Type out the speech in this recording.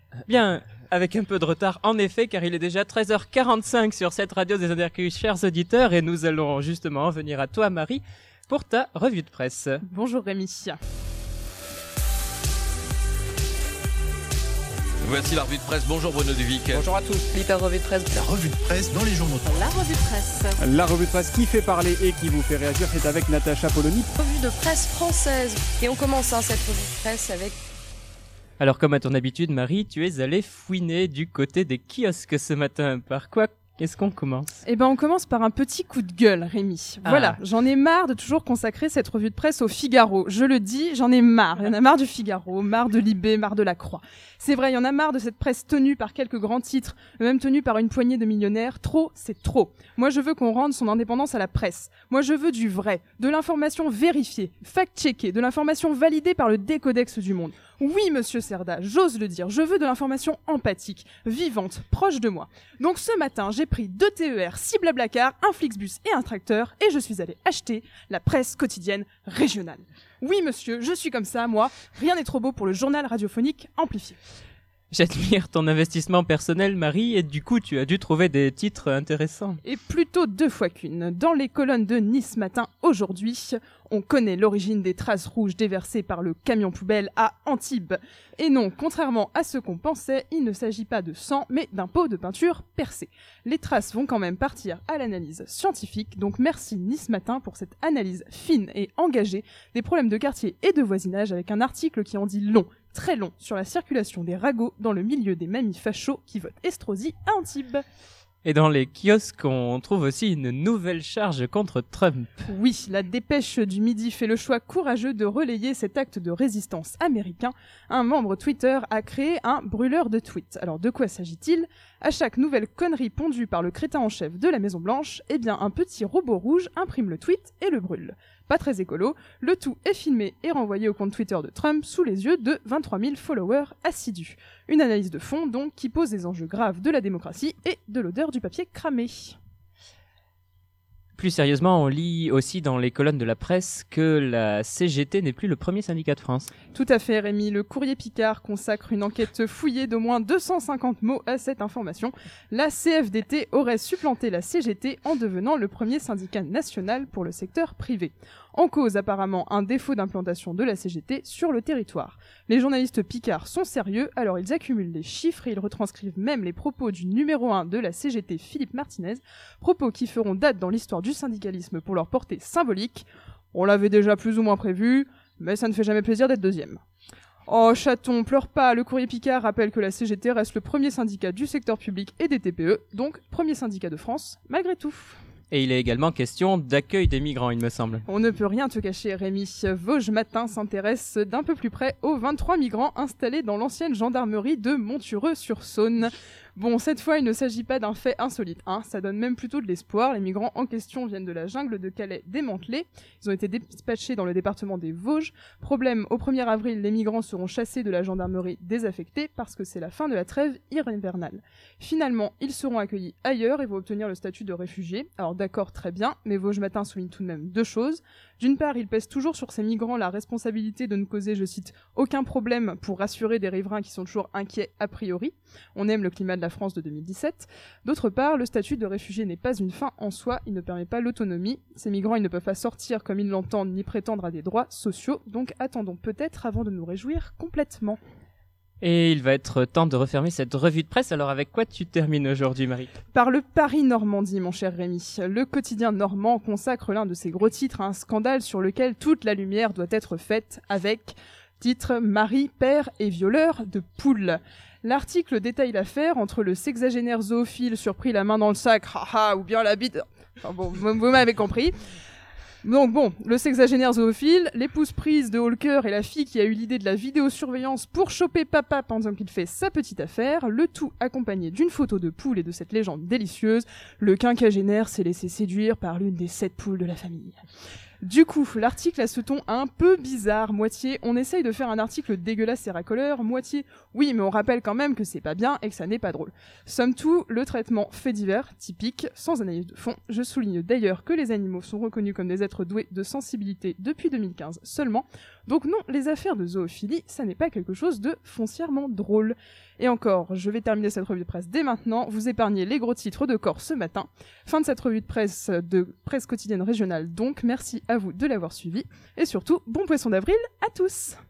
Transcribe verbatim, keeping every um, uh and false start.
Bien, avec un peu de retard en effet, car il est déjà treize heures quarante-cinq sur cette radio des Intercus, chers auditeurs, et nous allons justement en venir à toi, Marie, pour ta revue de presse. Bonjour Rémi. Voici la revue de presse. Bonjour Bruno Duvic. Bonjour à tous. L'hyper revue de presse. La revue de presse dans les journaux. La revue de presse. La revue de presse qui fait parler et qui vous fait réagir, c'est avec Natacha Polony. Revue de presse française. Et on commence hein, cette revue de presse avec... Alors comme à ton habitude, Marie, tu es allée fouiner du côté des kiosques ce matin. Par quoi est-ce qu'on commence ? Eh ben, on commence par un petit coup de gueule, Rémi. Ah. Voilà, j'en ai marre de toujours consacrer cette revue de presse au Figaro. Je le dis, j'en ai marre. Il y en a marre du Figaro, marre de Libé, marre de la Croix. C'est vrai, il y en a marre de cette presse tenue par quelques grands titres, même tenue par une poignée de millionnaires. Trop, c'est trop. Moi, je veux qu'on rende son indépendance à la presse. Moi, je veux du vrai, de l'information vérifiée, fact-checkée, de l'information validée par le décodex du monde. Oui, monsieur Cerda, j'ose le dire, je veux de l'information empathique, vivante, proche de moi. Donc ce matin, j'ai pris deux T E R, six Blablacar, un Flixbus et un tracteur, et je suis allé acheter la presse quotidienne régionale. Oui, monsieur, je suis comme ça, moi. Rien n'est trop beau pour le journal radiophonique amplifié. J'admire ton investissement personnel, Marie, et du coup, tu as dû trouver des titres intéressants. Et plutôt deux fois qu'une. Dans les colonnes de Nice Matin aujourd'hui, on connaît l'origine des traces rouges déversées par le camion poubelle à Antibes. Et non, contrairement à ce qu'on pensait, il ne s'agit pas de sang, mais d'un pot de peinture percé. Les traces vont quand même partir à l'analyse scientifique, donc merci Nice Matin pour cette analyse fine et engagée des problèmes de quartier et de voisinage avec un article qui en dit long, très long, sur la circulation des ragots dans le milieu des mamies fachos qui votent Estrosi à Antibes. Et dans les kiosques, on trouve aussi une nouvelle charge contre Trump. Oui, la dépêche du Midi fait le choix courageux de relayer cet acte de résistance américain. Un membre Twitter a créé un brûleur de tweets. Alors de quoi s'agit-il ? À chaque nouvelle connerie pondue par le crétin en chef de la Maison Blanche, eh bien un petit robot rouge imprime le tweet et le brûle. Pas très écolo, le tout est filmé et renvoyé au compte Twitter de Trump sous les yeux de vingt-trois mille followers assidus. Une analyse de fond donc qui pose des enjeux graves de la démocratie et de l'odeur du papier cramé. Plus sérieusement, on lit aussi dans les colonnes de la presse que la C G T n'est plus le premier syndicat de France. Tout à fait, Rémi. Le Courrier Picard consacre une enquête fouillée d'au moins deux cent cinquante mots à cette information. La C F D T aurait supplanté la C G T en devenant le premier syndicat national pour le secteur privé. En cause apparemment un défaut d'implantation de la C G T sur le territoire. Les journalistes Picard sont sérieux, alors ils accumulent les chiffres et ils retranscrivent même les propos du numéro un de la C G T, Philippe Martinez, propos qui feront date dans l'histoire du syndicalisme pour leur portée symbolique. On l'avait déjà plus ou moins prévu, mais ça ne fait jamais plaisir d'être deuxième. Oh chaton, pleure pas, le Courrier Picard rappelle que la C G T reste le premier syndicat du secteur public et des T P E, donc premier syndicat de France, malgré tout. Et il est également question d'accueil des migrants, il me semble. On ne peut rien te cacher, Rémi. Vosges Matin s'intéresse d'un peu plus près aux vingt-trois migrants installés dans l'ancienne gendarmerie de Montureux-sur-Saône. Bon, cette fois, il ne s'agit pas d'un fait insolite, hein. Ça donne même plutôt de l'espoir. Les migrants en question viennent de la jungle de Calais démantelée. Ils ont été dispatchés dans le département des Vosges. Problème, au premier avril, les migrants seront chassés de la gendarmerie désaffectée parce que c'est la fin de la trêve hivernale. Finalement, ils seront accueillis ailleurs et vont obtenir le statut de réfugiés. Alors d'accord, très bien, mais Vosges Matin souligne tout de même deux choses. D'une part, il pèse toujours sur ces migrants la responsabilité de ne causer, je cite, aucun problème pour rassurer des riverains qui sont toujours inquiets a priori. On aime le climat de la France de deux mille dix-sept. D'autre part, le statut de réfugié n'est pas une fin en soi, il ne permet pas l'autonomie. Ces migrants, ils ne peuvent pas sortir comme ils l'entendent ni prétendre à des droits sociaux, donc attendons peut-être avant de nous réjouir complètement. Et il va être temps de refermer cette revue de presse, alors avec quoi tu termines aujourd'hui, Marie ? Par le Paris-Normandie, mon cher Rémi. Le quotidien normand consacre l'un de ses gros titres à un scandale sur lequel toute la lumière doit être faite avec titre « Mari, père et violeur de poules ». L'article détaille l'affaire entre le sexagénaire zoophile surpris la main dans le sac, haha, ou bien la bite... Enfin bon, vous, vous m'avez compris. Donc bon, le sexagénaire zoophile, l'épouse prise de Holker et la fille qui a eu l'idée de la vidéosurveillance pour choper papa pendant qu'il fait sa petite affaire, le tout accompagné d'une photo de poule et de cette légende délicieuse, le quinquagénaire s'est laissé séduire par l'une des sept poules de la famille. Du coup, l'article a ce ton un peu bizarre, moitié on essaye de faire un article dégueulasse et racoleur, moitié oui mais on rappelle quand même que c'est pas bien et que ça n'est pas drôle. Somme tout, le traitement fait divers, typique, sans analyse de fond. Je souligne d'ailleurs que les animaux sont reconnus comme des êtres doués de sensibilité depuis deux mille quinze seulement, donc non, les affaires de zoophilie, ça n'est pas quelque chose de foncièrement drôle. Et encore, je vais terminer cette revue de presse dès maintenant, vous épargnez les gros titres de corps ce matin. Fin de cette revue de presse de presse quotidienne régionale donc, merci à vous de l'avoir suivi, et surtout, bon poisson d'avril à tous.